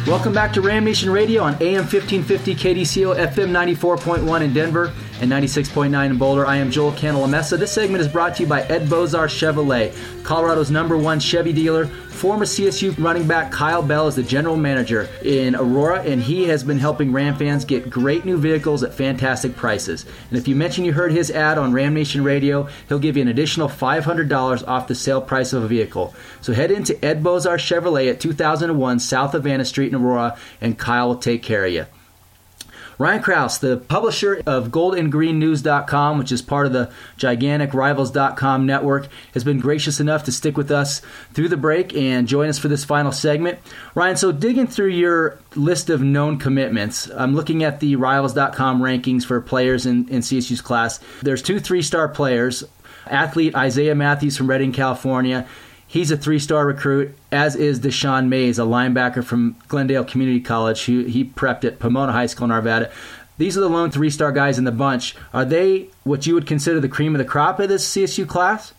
Welcome back to Ram Nation Radio on AM 1550 KDCO, FM 94.1 in Denver, and 96.9 in Boulder. I am Joel Cantalamessa. This segment is brought to you by Ed Bozar Chevrolet, Colorado's #1 Chevy dealer. Former CSU running back Kyle Bell is the general manager in Aurora, and he has been helping Ram fans get great new vehicles at fantastic prices. And if you mention you heard his ad on Ram Nation Radio, he'll give you an additional $500 off the sale price of a vehicle. So head into Ed Bozar Chevrolet at 2001 South Havana Street in Aurora, and Kyle will take care of you. Ryan Krause, the publisher of goldandgreennews.com, which is part of the gigantic Rivals.com network, has been gracious enough to stick with us through the break and join us for this final segment. Ryan, so digging through your list of known commitments, I'm looking at the Rivals.com rankings for players in CSU's class. There's 2 3-star players, athlete Isaiah Matthews from Redding, California. He's a 3-star recruit, as is Deshaun Mays, a linebacker from Glendale Community College. He prepped at Pomona High School in Arvada. These are the lone 3-star guys in the bunch. Are they what you would consider the cream of the crop of this CSU class?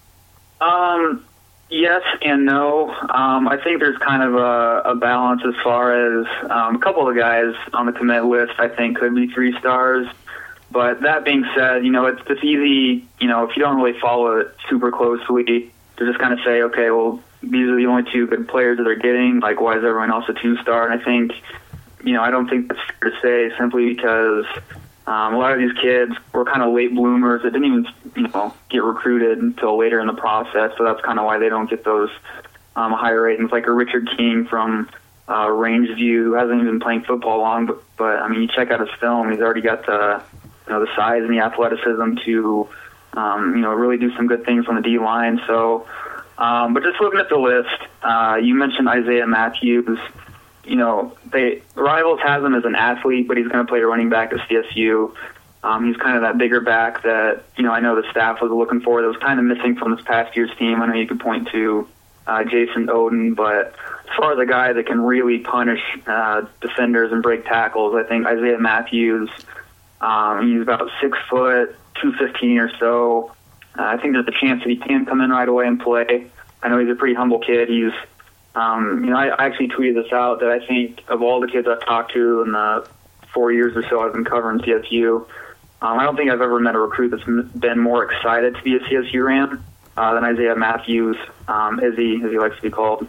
Yes and no. I think there's kind of a balance as far as a couple of the guys on the commit list I think could be 3 stars. But that being said, it's easy, if you don't really follow it super closely, to just kind of say, okay, well, these are the only 2 good players that they're getting. Like, why is everyone else a 2-star? And I think, I don't think that's fair to say simply because a lot of these kids were kind of late bloomers that didn't even, get recruited until later in the process. So that's kind of why they don't get those higher ratings. Like a Richard King from Rangeview, who hasn't even been playing football long, but I mean, you check out his film, he's already got the size and the athleticism to really do some good things on the D-line. So, but just looking at the list, you mentioned Isaiah Matthews. Rivals has him as an athlete, but he's going to play running back at CSU. He's kind of that bigger back that, I know the staff was looking for that was kind of missing from this past year's team. I know you could point to Jason Oden, but as far as a guy that can really punish defenders and break tackles, I think Isaiah Matthews, he's about 6 foot, 215 or so. I think there's a chance that he can come in right away and play. I know he's a pretty humble kid. He's, I actually tweeted this out that I think of all the kids I've talked to in the 4 years or so I've been covering CSU, I don't think I've ever met a recruit that's been more excited to be a CSU Ram than Isaiah Matthews, Izzy, as he likes to be called.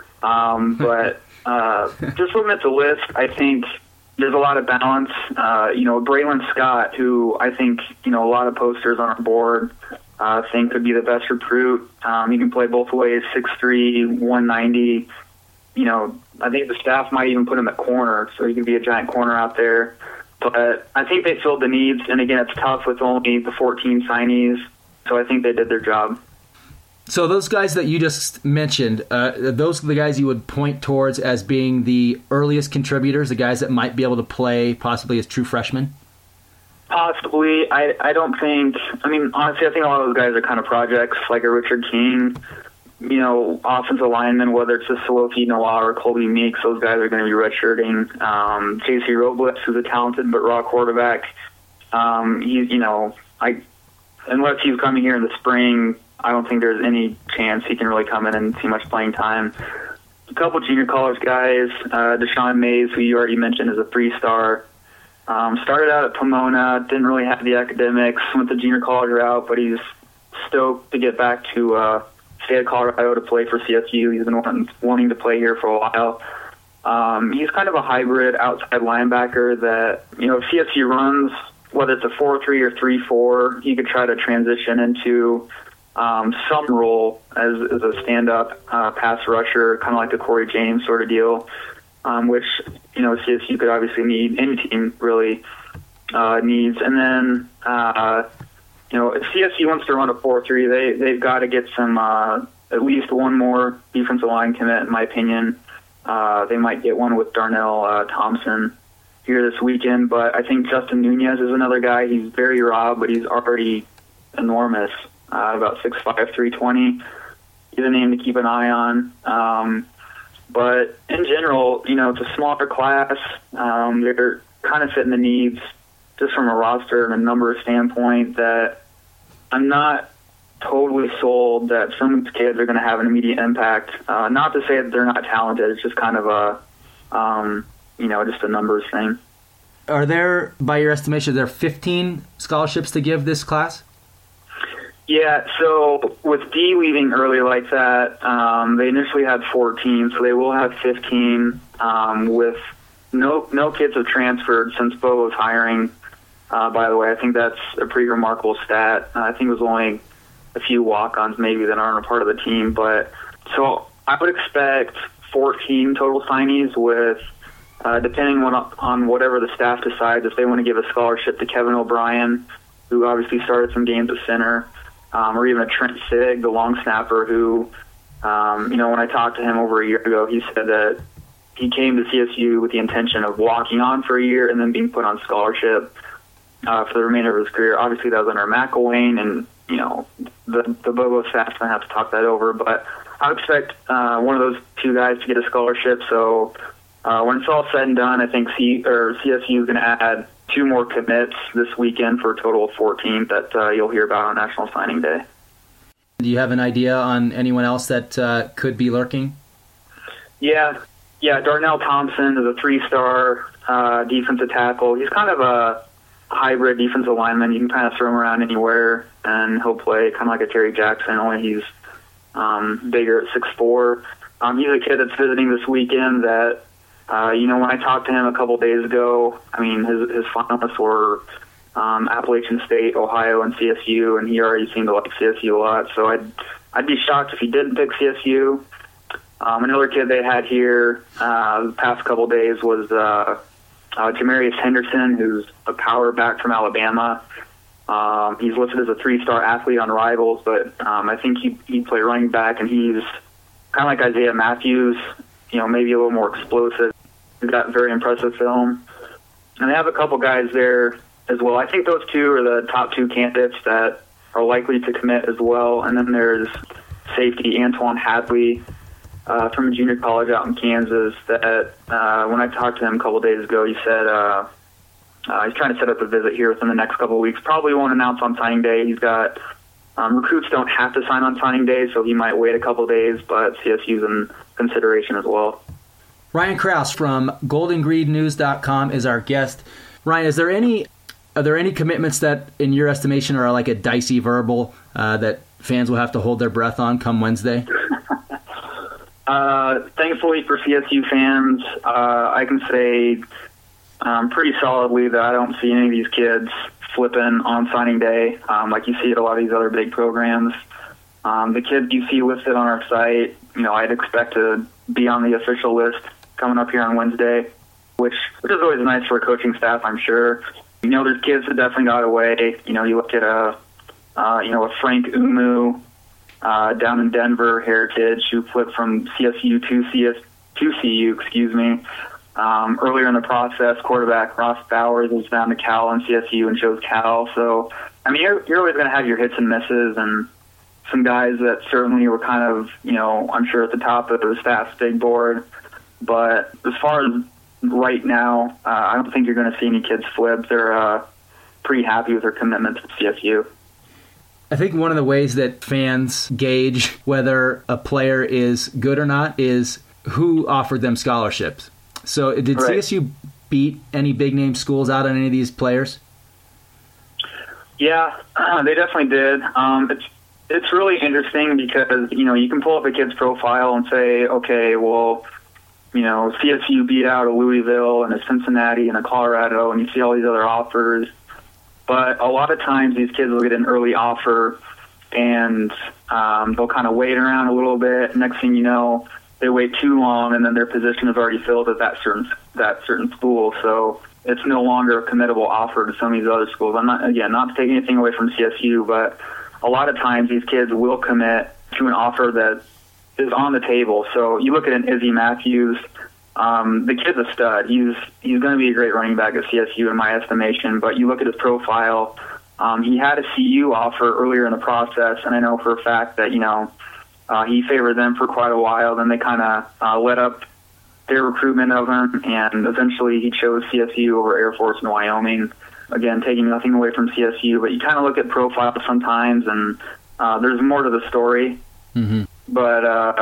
But just looking at the list, I think there's a lot of balance. Braylon Scott, who I think, a lot of posters on our board think could be the best recruit. He can play both ways, 6'3", 190. I think the staff might even put him at corner, so he could be a giant corner out there. But I think they filled the needs, and again, it's tough with only the 14 signees, so I think they did their job. So those guys that you just mentioned, those are the guys you would point towards as being the earliest contributors, the guys that might be able to play possibly as true freshmen? Possibly. I don't think, honestly, I think a lot of those guys are kind of projects, like a Richard King, offensive linemen, whether it's a Salofi Noah or Colby Meeks, those guys are going to be redshirting. J.C. Robles, who's a talented but raw quarterback, unless he's coming here in the spring, I don't think there's any chance he can really come in and see much playing time. A couple junior college guys, Deshaun Mays, who you already mentioned, is a 3-star. Started out at Pomona, didn't really have the academics, went the junior college route, but he's stoked to get back to state of Colorado to play for CSU. He's been wanting to play here for a while. He's kind of a hybrid outside linebacker that, if CSU runs, whether it's a 4-3 or 3-4, he could try to transition into some role as a stand-up pass rusher, kind of like the Corey James sort of deal, which, CSU could obviously need, any team really needs. And then, if CSU wants to run a 4-3, they've got to get some, at least one more defensive line commit, in my opinion. They might get one with Darnell Thompson here this weekend, but I think Justin Nunez is another guy. He's very raw, but he's already enormous, about 6'5", 320. He's a name to keep an eye on. But in general, it's a smaller class. They're kind of fitting the needs just from a roster and a number standpoint that I'm not totally sold that some of these kids are going to have an immediate impact. Not to say that they're not talented. It's just kind of a just a numbers thing. Are there, by your estimation, 15 scholarships to give this class? Yeah, so with D leaving early like that, they initially had 14, so they will have 15 with no kids have transferred since Bo was hiring. By the way, I think that's a pretty remarkable stat. I think it was only a few walk-ons maybe that aren't a part of the team. But so I would expect 14 total signees with, depending on whatever the staff decides, if they want to give a scholarship to Kevin O'Brien, who obviously started some games at center, or even a Trent Sigg, the long snapper, who, when I talked to him over a year ago, he said that he came to CSU with the intention of walking on for a year and then being put on scholarship for the remainder of his career. Obviously, that was under McElwain, and the Bobo staff's going to have to talk that over. But I expect one of those two guys to get a scholarship. So when it's all said and done, I think CSU is going to add 2 more commits this weekend for a total of 14 that you'll hear about on National Signing Day. Do you have an idea on anyone else that could be lurking? Yeah, Darnell Thompson is a 3-star defensive tackle. He's kind of a hybrid defensive lineman. You can kind of throw him around anywhere, and he'll play kind of like a Terry Jackson, only he's bigger at 6'4". He's a kid that's visiting this weekend that, when I talked to him a couple days ago, I mean, his finalists were Appalachian State, Ohio, and CSU, and he already seemed to like CSU a lot. So I'd be shocked if he didn't pick CSU. Another kid they had here the past couple days was Jamarius Henderson, who's a power back from Alabama. He's listed as a 3-star athlete on Rivals, but I think he'd play running back, and he's kind of like Isaiah Matthews, maybe a little more explosive. He's got very impressive film. And they have a couple guys there as well. I think those 2 are the top 2 candidates that are likely to commit as well. And then there's safety Antoine Hadley from a junior college out in Kansas that when I talked to him a couple of days ago, he said he's trying to set up a visit here within the next couple of weeks. Probably won't announce on signing day. He's got recruits don't have to sign on signing day, so he might wait a couple of days, but CSU's in consideration as well. Ryan Krause from GoldenGreedNews.com is our guest. Ryan, are there any commitments that, in your estimation, are like a dicey verbal that fans will have to hold their breath on come Wednesday? Thankfully for CSU fans, I can say pretty solidly that I don't see any of these kids flipping on signing day like you see at a lot of these other big programs. The kids you see listed on our site, I'd expect to be on the official list coming up here on Wednesday, which is always nice for a coaching staff, I'm sure. There's kids that definitely got away. You look at a Frank Umu down in Denver, Heritage, who flipped from CSU to CU, earlier in the process, quarterback Ross Bowers was down to Cal and CSU and chose Cal. So, you're always going to have your hits and misses, and some guys that certainly were kind of, I'm sure at the top of the staff's big board. But as far as right now, I don't think you're going to see any kids flip. They're pretty happy with their commitment to CSU. I think one of the ways that fans gauge whether a player is good or not is who offered them scholarships. So did CSU beat any big-name schools out on any of these players? Yeah, they definitely did. It's really interesting because, you can pull up a kid's profile and say, okay, well, CSU beat out a Louisville and a Cincinnati and a Colorado, and you see all these other offers. But a lot of times these kids will get an early offer, and they'll kind of wait around a little bit. Next thing you know, they wait too long, and then their position is already filled at that certain school. So it's no longer a committable offer to some of these other schools. I'm not to take anything away from CSU, but a lot of times these kids will commit to an offer that is on the table. So you look at an Izzy Matthews. The kid's a stud. He's going to be a great running back at CSU in my estimation, but you look at his profile, he had a CU offer earlier in the process, and I know for a fact that, he favored them for quite a while. Then they kind of let up their recruitment of him, and eventually he chose CSU over Air Force and Wyoming. Again, taking nothing away from CSU, but you kind of look at profiles sometimes, and there's more to the story. Mm-hmm. But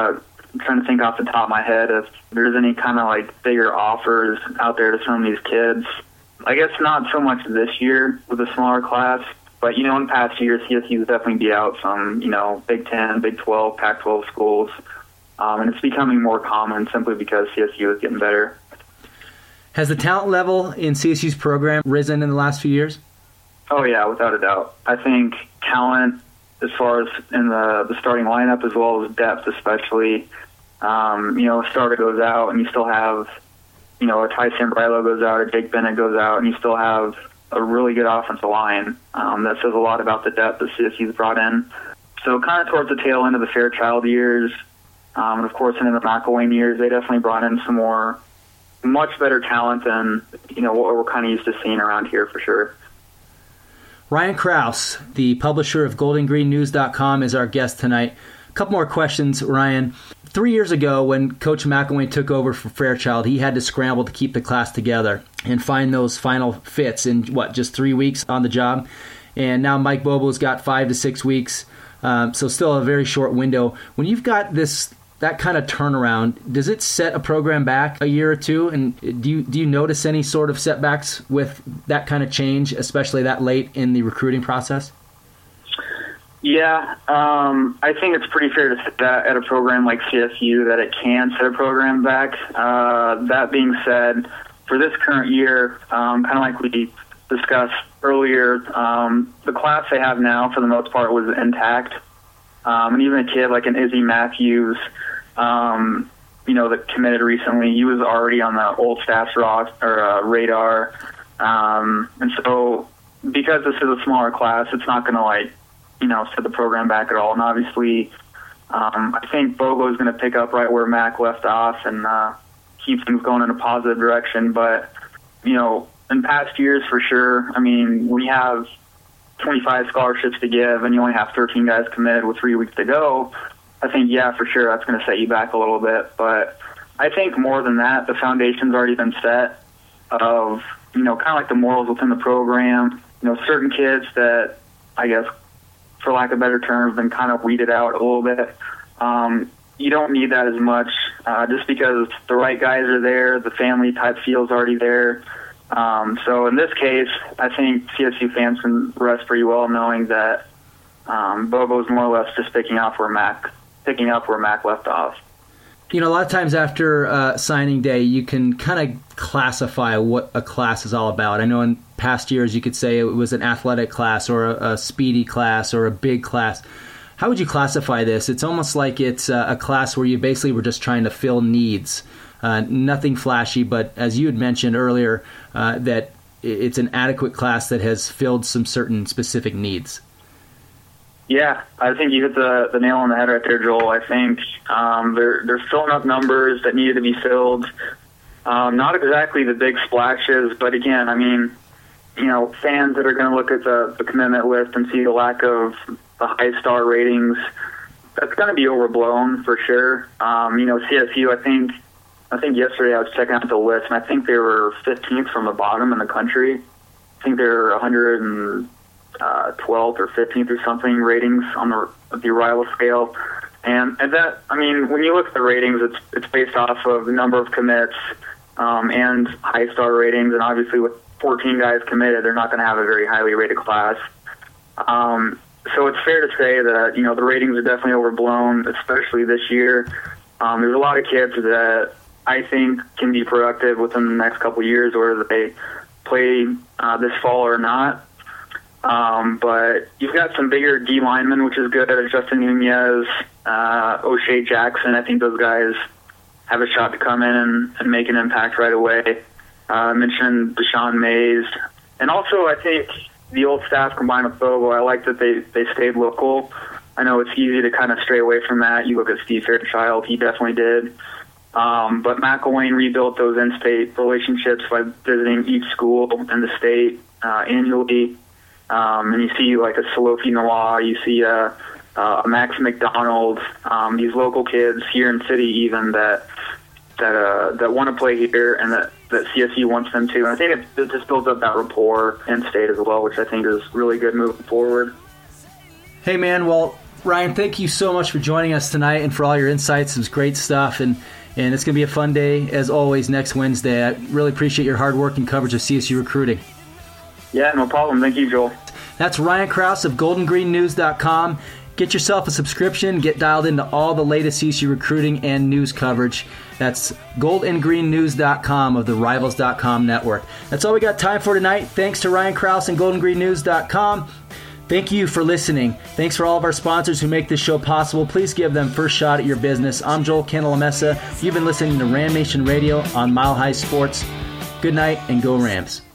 I'm trying to think off the top of my head if there's any kind of like bigger offers out there to some of these kids. I guess not so much this year with a smaller class, but, in past years, CSU would definitely be out some, Big 10, Big 12, Pac-12 schools. And it's becoming more common simply because CSU is getting better. Has the talent level in CSU's program risen in the last few years? Oh, yeah, without a doubt. I think talent, as far as in the starting lineup, as well as depth especially, a starter goes out and you still have, a Tyson Brilo goes out, or Jake Bennett goes out, and you still have a really good offensive line. That says a lot about the depth that CSU's brought in. So kind of towards the tail end of the Fairchild years, and of course into the McElwain years, they definitely brought in some much better talent than, what we're kind of used to seeing around here for sure. Ryan Krause, the publisher of GoldandGreenNews.com, is our guest tonight. A couple more questions, Ryan. 3 years ago, when Coach McElwain took over for Fairchild, he had to scramble to keep the class together and find those final fits in, just 3 weeks on the job. And now Mike Bobo's got 5 to 6 weeks, so still a very short window. When you've got that kind of turnaround, does it set a program back a year or two? And do you notice any sort of setbacks with that kind of change, especially that late in the recruiting process? Yeah, I think it's pretty fair to say that at a program like CSU that it can set a program back. That being said, for this current year, kind of like we discussed earlier, the class they have now for the most part was intact. And even a kid like an Izzy Matthews, that committed recently, he was already on the old staff's radar. And so because this is a smaller class, it's not going to set the program back at all. And obviously, I think Bobo is going to pick up right where Mac left off and keep things going in a positive direction. But, in past years, for sure, we have 25 scholarships to give and you only have 13 guys committed with 3 weeks to go. I think, yeah, for sure, that's going to set you back a little bit. But I think more than that, the foundation's already been set of, kind of like the morals within the program. Certain kids that, I guess, for lack of better terms, been kind of weeded out a little bit. You don't need that as much just because the right guys are there, the family type feel's already there. So in this case, I think CSU fans can rest pretty well knowing that Bobo's more or less just picking up where Mac left off. A lot of times after signing day, you can kind of classify what a class is all about. I know in past years you could say it was an athletic class or a speedy class or a big class. How would you classify this? It's almost like it's a class where you basically were just trying to fill needs. Nothing flashy, but as you had mentioned earlier, that it's an adequate class that has filled some certain specific needs. Yeah, I think you hit the nail on the head right there, Joel. I think they're filling up numbers that needed to be filled. Not exactly the big splashes, but again, fans that are going to look at the commitment list and see the lack of the high star ratings, that's going to be overblown for sure. CSU, I think yesterday I was checking out the list, and I think they were 15th from the bottom in the country. I think they're 112th or 15th or something ratings on the Arrival scale. And that, when you look at the ratings, it's based off of the number of commits and high star ratings. And obviously with 14 guys committed, they're not going to have a very highly rated class. So it's fair to say that, the ratings are definitely overblown, especially this year. There's a lot of kids that I think can be productive within the next couple of years, whether they play this fall or not. But you've got some bigger D linemen, which is good. Justin Nunez, O'Shea Jackson. I think those guys have a shot to come in and make an impact right away. I mentioned Deshaun Mays. And also I think the old staff combined with Bobo, I like that they stayed local. I know it's easy to kind of stray away from that. You look at Steve Fairchild, he definitely did. But McElwain rebuilt those in-state relationships by visiting each school in the state annually. And you see like a Salofi Noir, you see a Max McDonald, these local kids here in city even that want to play here and that CSU wants them to. And I think it just builds up that rapport in state as well, which I think is really good moving forward. Hey man, well, Ryan, thank you so much for joining us tonight and for all your insights. It was great stuff, and it's going to be a fun day, as always, next Wednesday. I really appreciate your hard work and coverage of CSU recruiting. Yeah, no problem. Thank you, Joel. That's Ryan Krause of GoldenGreenNews.com. Get yourself a subscription. Get dialed into all the latest CSU recruiting and news coverage. That's GoldenGreenNews.com of the Rivals.com network. That's all we got time for tonight. Thanks to Ryan Krause and GoldenGreenNews.com. Thank you for listening. Thanks for all of our sponsors who make this show possible. Please give them first shot at your business. I'm Joel Cantalamessa. You've been listening to Ram Nation Radio on Mile High Sports. Good night and go Rams.